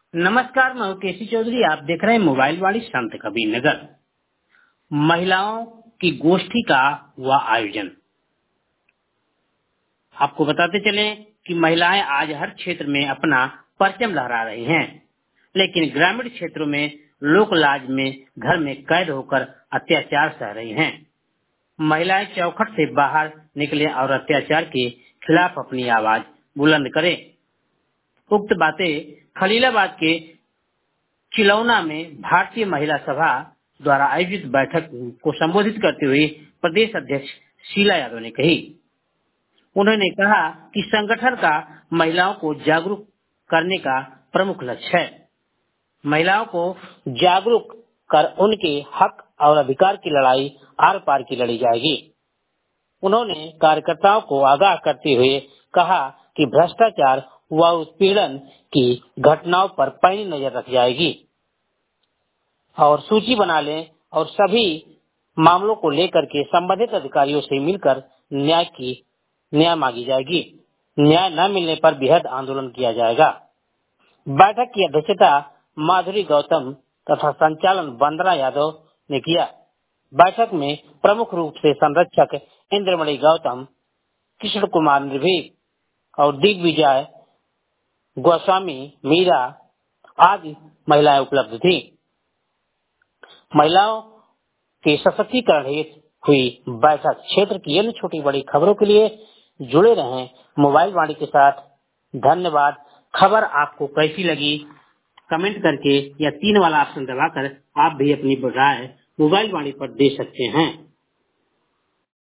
नमस्कार, मैं हूं केसी चौधरी। आप देख रहे हैं मोबाइल वाली संत कबीर नगर। महिलाओं की गोष्ठी का हुआ आयोजन। आपको बताते चले कि महिलाएं आज हर क्षेत्र में अपना परचम लहरा रही हैं, लेकिन ग्रामीण क्षेत्रों में लोक लाज में घर में कैद होकर अत्याचार सह रही हैं। महिलाएं चौखट से बाहर निकले और अत्याचार के खिलाफ अपनी आवाज बुलंद करें। उक्त बातें खलीलाबाद के चिलौना में भारतीय महिला सभा द्वारा आयोजित बैठक को संबोधित करते हुए प्रदेश अध्यक्ष शीला यादव ने कही। उन्होंने कहा कि संगठन का महिलाओं को जागरूक करने का प्रमुख लक्ष्य है। महिलाओं को जागरूक कर उनके हक और अधिकार की लड़ाई आर पार की लड़ी जाएगी। उन्होंने कार्यकर्ताओं को आगाह करते हुए कहा कि भ्रष्टाचार व उत्पीड़न की घटनाओं पर पैनी नजर रखी जाएगी और सूची बना लें और सभी मामलों को लेकर के संबंधित अधिकारियों से मिलकर न्याय मांगी जाएगी। न्याय न मिलने पर बेहद आंदोलन किया जाएगा। बैठक की अध्यक्षता माधुरी गौतम तथा संचालन वंदना यादव ने किया। बैठक में प्रमुख रूप से संरक्षक इंद्रमणि गौतम, कृष्ण कुमार निर्भीक और दिग्विजय गोस्वामी, मीरा आदि महिलाएं उपलब्ध थी। महिलाओं के सशक्तिकरण हेतु हुई बैठक। क्षेत्र की अन्य छोटी बड़ी खबरों के लिए जुड़े रहें मोबाइल वाणी के साथ। धन्यवाद। खबर आपको कैसी लगी कमेंट करके या 3 वाला ऑप्शन दबाकर आप भी अपनी राय मोबाइल वाणी पर दे सकते हैं।